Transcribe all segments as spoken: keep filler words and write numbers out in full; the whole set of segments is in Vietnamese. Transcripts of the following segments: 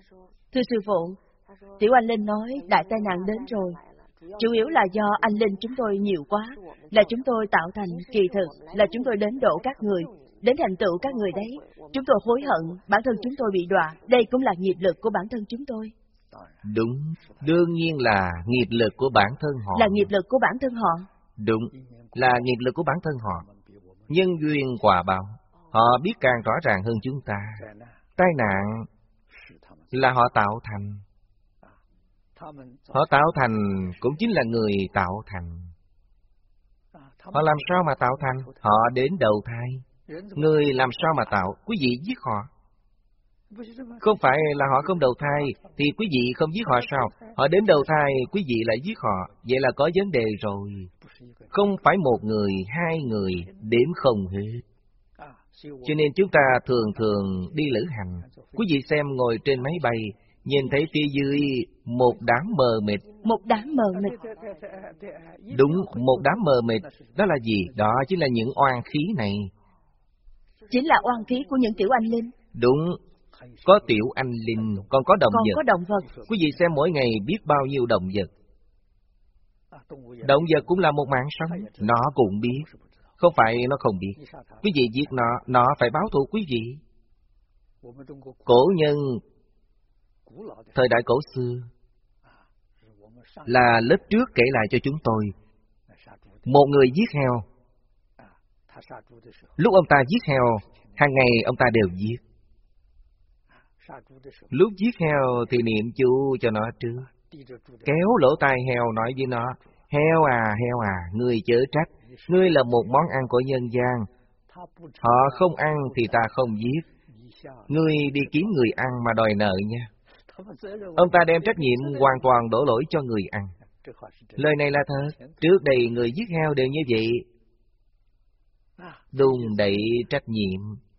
Thưa sư phụ, Tiểu Anh Linh nói đại tai nạn đến rồi. Chủ yếu là do anh Linh chúng tôi nhiều quá, là chúng tôi tạo thành, kỳ thực là chúng tôi đến độ các người, đến thành tựu các người đấy. Chúng tôi hối hận, bản thân chúng tôi bị đọa, đây cũng là nghiệp lực của bản thân chúng tôi. Đúng, đương nhiên là nghiệp lực của bản thân họ. Là nghiệp lực của bản thân họ. Đúng, là nghiệp lực của bản thân họ. Nhân duyên quả báo, họ biết càng rõ ràng hơn chúng ta. Tai nạn là họ tạo thành. Họ tạo thành cũng chính là người tạo thành. Họ làm sao mà tạo thành? Họ đến đầu thai. Người làm sao mà tạo? Quý vị giết họ. Không phải là họ không đầu thai, thì quý vị không giết họ sao? Họ đến đầu thai, quý vị lại giết họ. Vậy là có vấn đề rồi. Không phải một người, hai người, đếm không hết. Cho nên chúng ta thường thường đi lữ hành. Quý vị xem ngồi trên máy bay, nhìn thấy phía dưới một đám mờ mịt. Một đám mờ mịt. Đúng, một đám mờ mịt. Đó là gì? Đó chính là những oan khí này. Chính là oan khí của những tiểu anh linh. Đúng, có tiểu anh linh, còn có động còn vật. Còn có động vật. Quý vị xem mỗi ngày biết bao nhiêu động vật. Động vật cũng là một mạng sống. Nó cũng biết. Không phải nó không biết. Quý vị giết nó, nó phải báo thù quý vị. Cổ nhân thời đại cổ xưa là lớp trước kể lại cho chúng tôi. Một người giết heo. Lúc ông ta giết heo, hàng ngày ông ta đều giết. Lúc giết heo thì niệm chú cho nó trước. Kéo lỗ tai heo nói với nó: heo à, heo à, ngươi chớ trách. Ngươi là một món ăn của nhân gian. Họ không ăn thì ta không giết. Ngươi đi kiếm người ăn mà đòi nợ nha. Ông ta đem trách nhiệm hoàn toàn đổ lỗi cho người ăn. Lời này là thật. Trước đây người giết heo đều như vậy. Đùn đẩy trách nhiệm.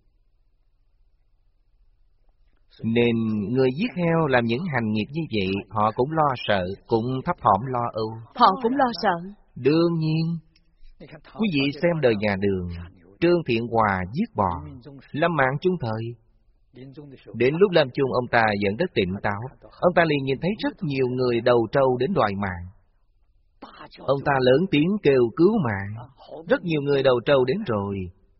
Nên người giết heo làm những hành nghiệp như vậy, họ cũng lo sợ, cũng thấp thỏm lo âu. Họ cũng lo sợ. Đương nhiên. Quý vị xem đời nhà Đường, Trương Thiện Hòa giết bò, lâm mạng chung thời. Đến lúc lâm chung ông ta vẫn rất tỉnh táo. Ông ta liền nhìn thấy rất nhiều người đầu trâu đến đòi mạng. Ông ta lớn tiếng kêu cứu mạng. Rất nhiều người đầu trâu đến rồi.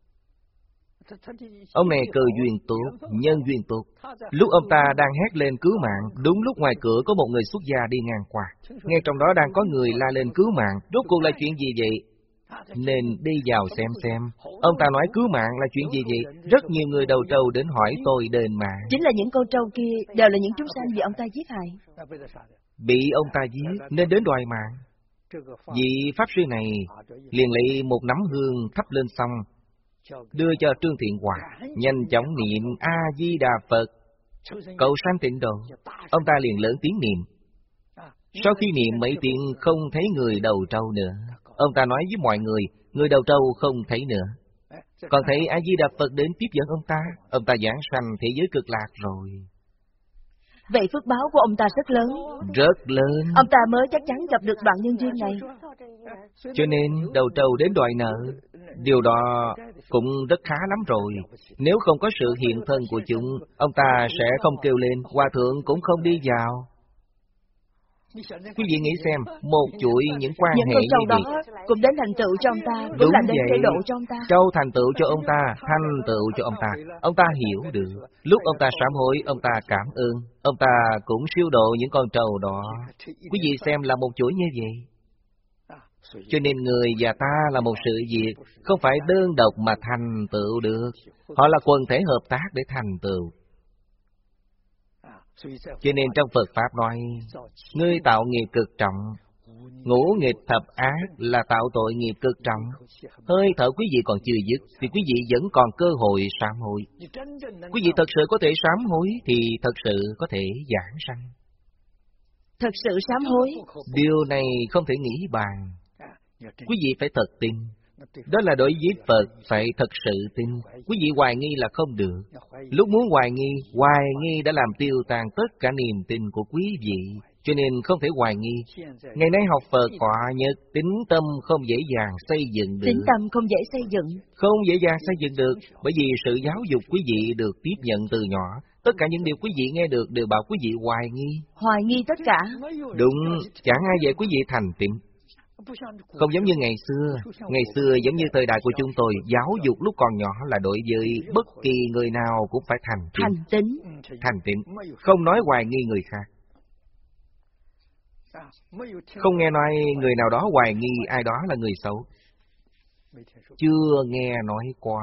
Ông này cơ duyên tốt, nhân duyên tốt. Lúc ông ta đang hét lên cứu mạng, đúng lúc ngoài cửa có một người xuất gia đi ngang qua. Ngay trong đó đang có người la lên cứu mạng. Rốt cuộc là chuyện gì vậy? Nên đi vào xem xem. Ông ta nói cứu mạng là chuyện gì vậy? Rất nhiều người đầu trâu đến hỏi tôi đền mạng. Chính là những con trâu kia đều là những chúng sanh bị ông ta giết hại. Bị ông ta giết nên đến đòi mạng. Vị pháp sư này liền lấy một nắm hương thắp lên xong, đưa cho Trương Thiện Hòa, nhanh chóng niệm A Di Đà Phật, cầu sanh tịnh độ. Ông ta liền lớn tiếng niệm. Sau khi niệm mấy tiếng không thấy người đầu trâu nữa. Ông ta nói với mọi người, người đầu trâu không thấy nữa. Còn thấy A Di Đà Phật đến tiếp dẫn ông ta. Ông ta giảng sanh thế giới cực lạc rồi. Vậy phước báo của ông ta rất lớn. Rất lớn. Ông ta mới chắc chắn gặp được đoạn nhân duyên này. Cho nên đầu trâu đến đòi nợ. Điều đó cũng rất khá lắm rồi. Nếu không có sự hiện thân của chúng, ông ta sẽ không kêu lên, hòa thượng cũng không đi vào. Quý vị nghĩ xem, một chuỗi những quan những hệ con trâu như đó vậy cũng đến thành tựu cho ông ta, cũng đúng là đến vậy. chế độ cho ông ta. Trâu thành tựu cho ông ta, thành tựu cho ông ta. Ông ta hiểu được. Lúc ông ta sám hối, ông ta cảm ơn. Ông ta cũng siêu độ những con trâu đó. Quý vị xem là một chuỗi như vậy. Cho nên người và ta là một sự việc, không phải đơn độc mà thành tựu được. Họ là quần thể hợp tác để thành tựu. Cho nên trong Phật Pháp nói, ngươi tạo nghiệp cực trọng, ngũ nghịch thập ác là tạo tội nghiệp cực trọng. Hơi thở quý vị còn chưa dứt, thì quý vị vẫn còn cơ hội sám hối. Quý vị thật sự có thể sám hối, thì thật sự có thể giảng sanh. Thật sự sám hối. Điều này không thể nghĩ bàn. Quý vị phải thật tin. Đó là đối với Phật phải thật sự tin. Quý vị hoài nghi là không được. Lúc muốn hoài nghi, hoài nghi đã làm tiêu tan tất cả niềm tin của quý vị. Cho nên không thể hoài nghi. Ngày nay học Phật quả nhật, tín tâm không dễ dàng xây dựng được. Tín tâm không dễ xây dựng. Không dễ dàng xây dựng được, bởi vì sự giáo dục quý vị được tiếp nhận từ nhỏ, Tất cả những điều quý vị nghe được đều bảo quý vị hoài nghi. Hoài nghi tất cả. Đúng, chẳng ai dạy quý vị thành tịnh. Không giống như ngày xưa. Ngày xưa giống như thời đại của chúng tôi, giáo dục lúc còn nhỏ là đối với bất kỳ người nào cũng phải thành tịnh. Thành tín. Thành tịnh, không nói hoài nghi người khác. Không nghe nói người nào đó hoài nghi ai đó là người xấu. Chưa nghe nói qua.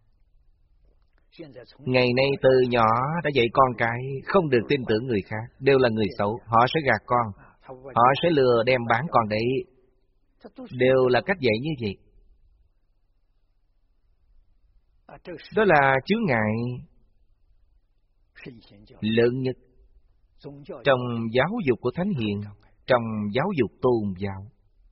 Ngày nay từ nhỏ đã dạy con cái không được tin tưởng người khác, đều là người xấu. Họ sẽ gạt con, họ sẽ lừa đem bán con đấy. Đều là cách dạy như vậy. Đó là chướng ngại lớn nhất trong giáo dục của Thánh Hiền, trong giáo dục tôn giáo.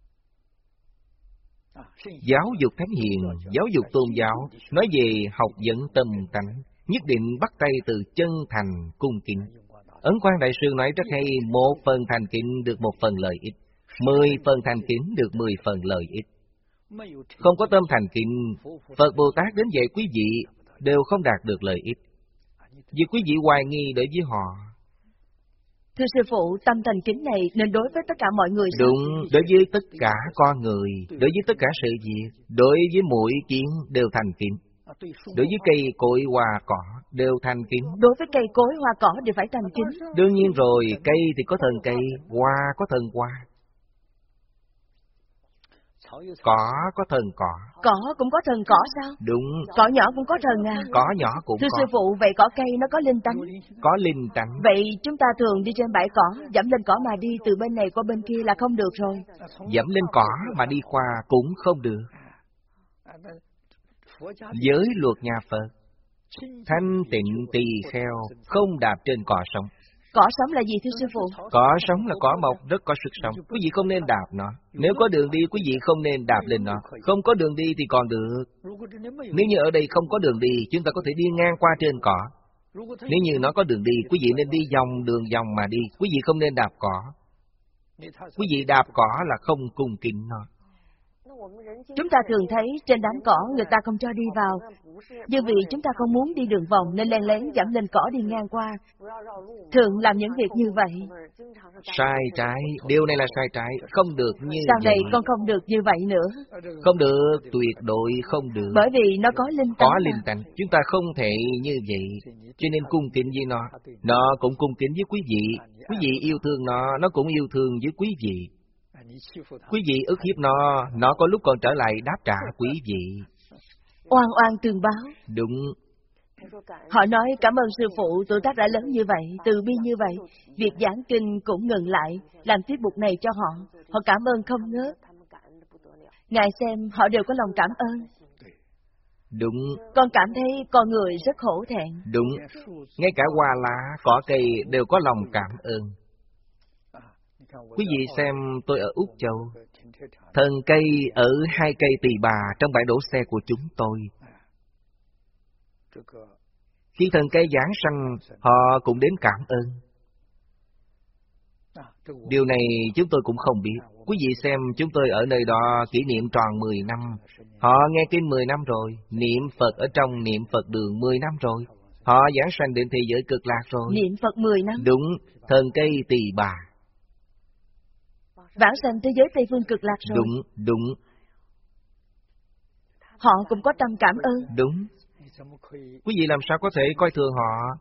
Giáo dục Thánh Hiền, giáo dục tôn giáo, nói về học dẫn tâm tánh, nhất định bắt tay từ chân thành cung kính. Ấn Quang Đại Sư nói rất hay, một phần thành kính được một phần lợi ích, mười phần thành kính được mười phần lợi ích. Không có tâm thành kính, Phật Bồ Tát đến dạy quý vị đều không đạt được lợi ích, vì quý vị hoài nghi đối với họ. Thưa sư phụ, tâm thành kính này nên đối với tất cả mọi người sao? Đúng, đối với tất cả con người, đối với tất cả sự việc, đối với mỗi kiến đều thành kính. Đối với cây cối hoa cỏ đều thành kính. Đối với cây cối hoa cỏ đều phải thành kính. Đương nhiên rồi, cây thì có thần cây, hoa có thần hoa. Cỏ có thần cỏ. Cỏ cũng có thần cỏ sao? Đúng. Cỏ nhỏ cũng có thần à? Cỏ nhỏ cũng Thưa có. sư phụ, vậy cỏ cây nó có linh tánh? Có linh tánh. Vậy chúng ta thường đi trên bãi cỏ, dẫm lên cỏ mà đi từ bên này qua bên kia là không được rồi. Dẫm lên cỏ mà đi qua cũng không được. Giới luật nhà Phật, thanh tịnh tỳ kheo, không đạp trên cỏ sống. Cỏ sống là gì thưa sư phụ? Cỏ sống là cỏ mọc rất có sức sống. Quý vị không nên đạp nó. Nếu có đường đi, quý vị không nên đạp lên nó. Không có đường đi thì còn được. Nếu như ở đây không có đường đi, chúng ta có thể đi ngang qua trên cỏ. Nếu như nó có đường đi, quý vị nên đi vòng đường vòng mà đi. Quý vị không nên đạp cỏ. Quý vị đạp cỏ là không cung kính nó. Chúng ta thường thấy trên đám cỏ người ta không cho đi vào. Nhưng vì chúng ta không muốn đi đường vòng nên len lén dẫm lên cỏ đi ngang qua. Thường làm những việc như vậy. Sai trái, điều này là sai trái, không được như Sau vậy. này con không được như vậy nữa. Không được, tuyệt đối không được. Bởi vì nó có linh tánh. Có linh tánh, chúng ta không thể như vậy. Cho nên cung kính với nó. Nó cũng cung kính với quý vị. Quý vị yêu thương nó, nó cũng yêu thương với quý vị. Quý vị ức hiếp nó, nó có lúc còn trở lại đáp trả quý vị. Oan oan tương báo. Đúng. Họ nói cảm ơn sư phụ, tuổi tác đã lớn như vậy, từ bi như vậy. Việc giảng kinh cũng ngừng lại, làm tiết mục này cho họ. Họ cảm ơn không ngớt. Ngài xem, họ đều có lòng cảm ơn. Đúng. Con cảm thấy con người rất hổ thẹn. Đúng. Ngay cả hoa lá, cỏ cây đều có lòng cảm ơn. Quý vị xem tôi ở Úc Châu, thần cây ở hai cây tỳ bà trong bãi đổ xe của chúng tôi. Khi thần cây giáng sanh, họ cũng đến cảm ơn. Điều này chúng tôi cũng không biết. Quý vị xem chúng tôi ở nơi đó kỷ niệm tròn mười năm. Họ nghe kinh mười năm rồi, niệm Phật ở trong niệm Phật đường mười năm rồi. Họ giáng sanh đến thế giới cực lạc rồi. Niệm Phật mười năm. Đúng, thần cây tỳ bà. Vãng sanh thế giới Tây Phương cực lạc rồi. Đúng, đúng. Họ cũng có tâm cảm ơn. Đúng. Quý vị làm sao có thể coi thường họ?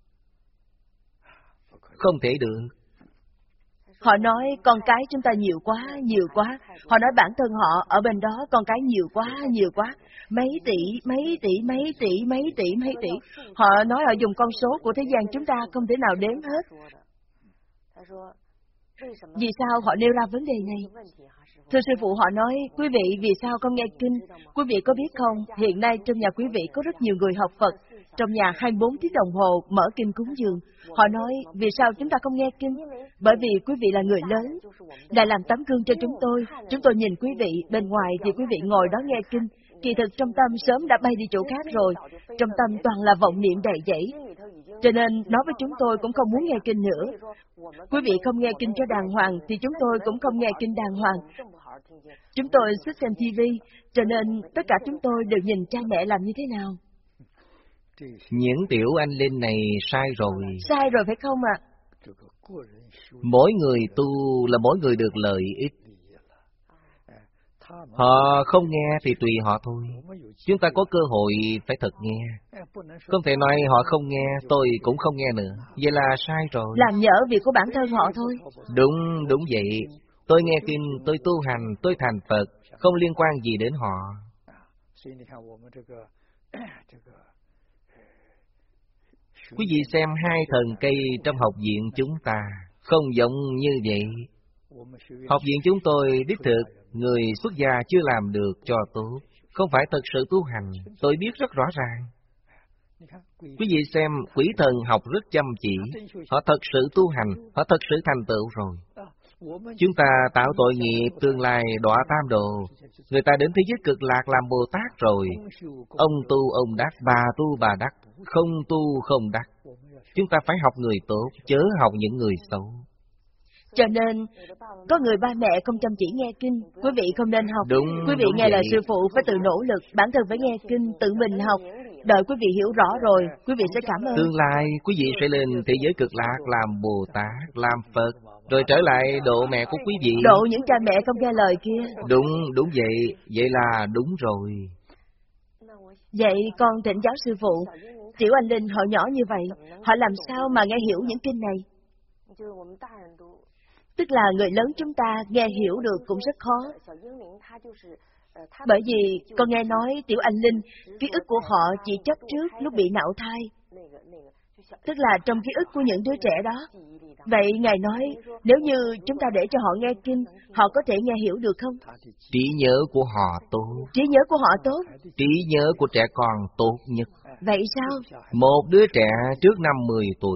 Không thể được. Họ nói con cái chúng ta nhiều quá, nhiều quá. Họ nói bản thân họ ở bên đó con cái nhiều quá, nhiều quá. Mấy tỷ, mấy tỷ, mấy tỷ, mấy tỷ, mấy tỷ. Họ nói họ dùng con số của thế gian chúng ta không thể nào đếm hết. Vì sao họ nêu ra vấn đề này? Thưa sư phụ, họ nói, quý vị vì sao không nghe kinh? Quý vị có biết không, hiện nay trong nhà quý vị có rất nhiều người học Phật. Trong nhà hai mươi bốn tiếng đồng hồ mở kinh cúng dường. Họ nói, vì sao chúng ta không nghe kinh? Bởi vì quý vị là người lớn, đã làm tấm gương cho chúng tôi. Chúng tôi nhìn quý vị, bên ngoài thì quý vị ngồi đó nghe kinh. Kỳ thực trong tâm sớm đã bay đi chỗ khác rồi. Trong tâm toàn là vọng niệm đầy dẫy. Cho nên nói với chúng tôi cũng không muốn nghe kinh nữa. Quý vị không nghe kinh cho đàng hoàng thì chúng tôi cũng không nghe kinh đàng hoàng. Chúng tôi thích xem ti vi, cho nên tất cả chúng tôi đều nhìn cha mẹ làm như thế nào. Những tiểu anh linh này sai rồi. Sai rồi phải không ạ? Mỗi người tu là mỗi người được lợi ích. Họ không nghe thì tùy họ thôi. Chúng ta có cơ hội phải thật nghe. Không thể nói họ không nghe, tôi cũng không nghe nữa. Vậy là sai rồi. Làm nhỡ việc của bản thân họ thôi. Đúng, đúng vậy. Tôi nghe kinh, tôi tu hành, tôi thành Phật, không liên quan gì đến họ. Quý vị xem hai thần cây trong học viện chúng ta, không giống như vậy. Học viện chúng tôi đích thực, người xuất gia chưa làm được cho tốt, không phải thật sự tu hành, tôi biết rất rõ ràng. Quý vị xem, quỷ thần học rất chăm chỉ, họ thật sự tu hành, họ thật sự thành tựu rồi. Chúng ta tạo tội nghiệp tương lai đọa tam đồ, người ta đến thế giới cực lạc làm Bồ Tát rồi. Ông tu ông đắc, bà tu bà đắc, không tu không đắc. Chúng ta phải học người tốt, chớ học những người xấu. Cho nên, có người ba mẹ không chăm chỉ nghe kinh, quý vị không nên học. Đúng, quý vị đúng nghe vậy. lời sư phụ phải tự nỗ lực, bản thân phải nghe kinh, tự mình học. Đợi quý vị hiểu rõ rồi, quý vị sẽ cảm ơn. Tương lai, quý vị sẽ lên thế giới cực lạc làm Bồ Tát, làm Phật, rồi trở lại độ mẹ của quý vị. Độ những cha mẹ không nghe lời kia. Đúng, đúng vậy, vậy là đúng rồi. Vậy con thỉnh giáo sư phụ, tiểu anh linh họ nhỏ như vậy, họ làm sao mà nghe hiểu những kinh này? Tức là người lớn chúng ta nghe hiểu được cũng rất khó. Bởi vì con nghe nói tiểu anh linh, ký ức của họ chỉ chấp trước lúc bị nạo thai. Tức là trong ký ức của những đứa trẻ đó. Vậy Ngài nói, nếu như chúng ta để cho họ nghe kinh, họ có thể nghe hiểu được không? Trí nhớ của họ tốt. Trí nhớ của họ tốt? Trí nhớ của trẻ con tốt nhất. Vậy sao? Một đứa trẻ trước năm mười tuổi,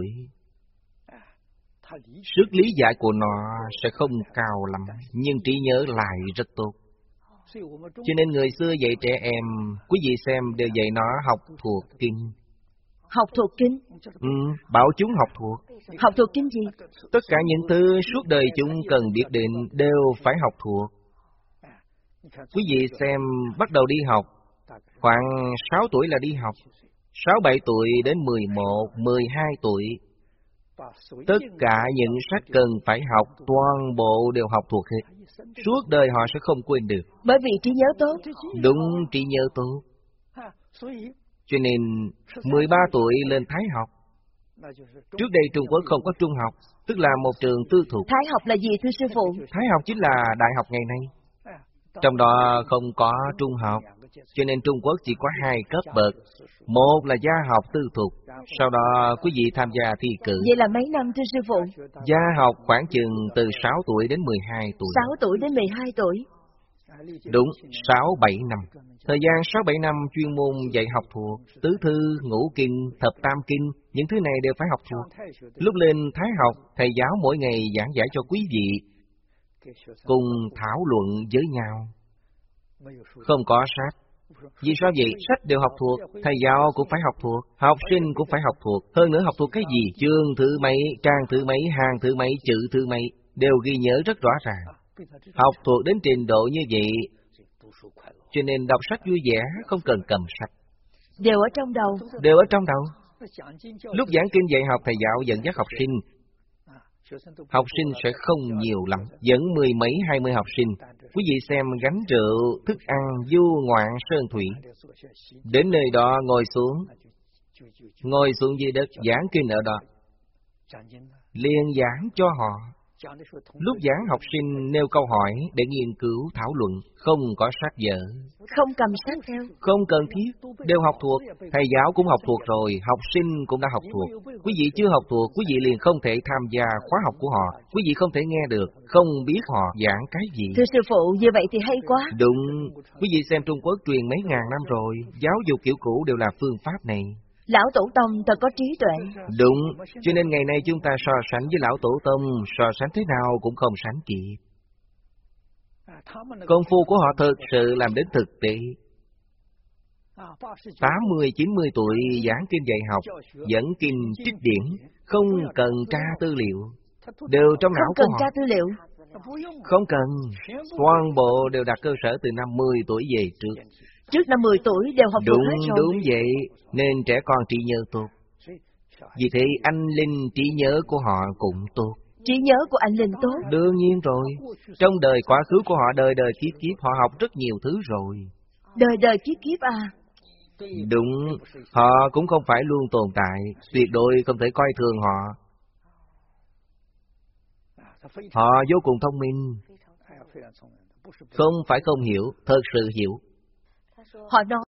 sức lý giải của nó sẽ không cao lắm, nhưng trí nhớ lại rất tốt. Cho nên người xưa dạy trẻ em, quý vị xem đều dạy nó học thuộc kinh. Học thuộc kinh? Ừ, bảo chúng học thuộc. Học thuộc kinh gì? Tất cả những thứ suốt đời chúng cần biết đến đều phải học thuộc. Quý vị xem, bắt đầu đi học, khoảng sáu tuổi là đi học, sáu bảy tuổi đến mười một, mười hai tuổi. Tất cả những sách cần phải học, toàn bộ đều học thuộc hết. Suốt đời họ sẽ không quên được. Bởi vì trí nhớ tốt. Đúng, trí nhớ tốt. Cho nên, mười ba tuổi lên Thái học. Trước đây Trung Quốc không có trung học, tức là một trường tư thục. Thái học là gì thưa sư phụ? Thái học chính là đại học ngày nay. Trong đó không có trung học, cho nên Trung Quốc chỉ có hai cấp bậc. Một là gia học tư thục, sau đó quý vị tham gia thi cử. Vậy là mấy năm thưa sư phụ? Gia học khoảng chừng từ sáu tuổi đến mười hai tuổi. Sáu tuổi đến mười hai tuổi. Đúng, sáu bảy năm. Thời gian sáu bảy năm chuyên môn dạy học thuộc, tứ thư, ngũ kinh, thập tam kinh, những thứ này đều phải học thuộc. Lúc lên Thái học, thầy giáo mỗi ngày giảng giải cho quý vị, cùng thảo luận với nhau. Không có sách. Vì sao vậy? Sách đều học thuộc, thầy giáo cũng phải học thuộc, học sinh cũng phải học thuộc. Hơn nữa học thuộc cái gì? Chương thứ mấy, trang thứ mấy, hàng thứ mấy, chữ thứ mấy, đều ghi nhớ rất rõ ràng. Học thuộc đến trình độ như vậy, cho nên đọc sách vui vẻ, không cần cầm sách. Đều ở trong đầu. Đều ở trong đầu. Lúc giảng kinh dạy học, thầy giáo dẫn dắt học sinh. Học sinh sẽ không nhiều lắm, dẫn mười mấy hai mươi học sinh. Quý vị xem gánh rượu, thức ăn, du ngoạn, sơn thủy. Đến nơi đó ngồi xuống, ngồi xuống dưới đất, giảng kinh ở đó. Liền giảng cho họ. Lúc giảng học sinh nêu câu hỏi để nghiên cứu, thảo luận, không có sách vở. Không cầm sách theo. Không cần thiết, đều học thuộc. Thầy giáo cũng học thuộc rồi, học sinh cũng đã học thuộc. Quý vị chưa học thuộc, quý vị liền không thể tham gia khóa học của họ. Quý vị không thể nghe được, không biết họ giảng cái gì. Thưa sư phụ, như vậy thì hay quá. Đúng, quý vị xem Trung Quốc truyền mấy ngàn năm rồi, giáo dục kiểu cũ đều là phương pháp này. Lão Tổ Tông thật có trí tuệ. Đúng, cho nên ngày nay chúng ta so sánh với Lão Tổ Tông, so sánh thế nào cũng không sánh kịp. Công phu của họ thực sự làm đến thực tế. Tám mươi, chín mươi tuổi giảng kinh dạy học, dẫn kinh trích điển, không cần tra tư liệu, đều trong não của họ. Không cần tra tư liệu. Không cần, toàn bộ đều đặt cơ sở từ năm mười tuổi về trước. Trước năm mười tuổi đều học Đúng, thuộc hết rồi. đúng vậy, nên trẻ con trí nhớ tốt. Vì thế anh linh trí nhớ của họ cũng tốt. Trí nhớ của anh Linh tốt. Đương nhiên rồi, trong đời quá khứ của họ đời đời kiếp kiếp họ học rất nhiều thứ rồi. Đời đời kiếp kiếp à? Đúng, họ cũng không phải luôn tồn tại, tuyệt đối không thể coi thường họ. Họ vô cùng thông minh, không phải không hiểu, thật sự hiểu. Họ nói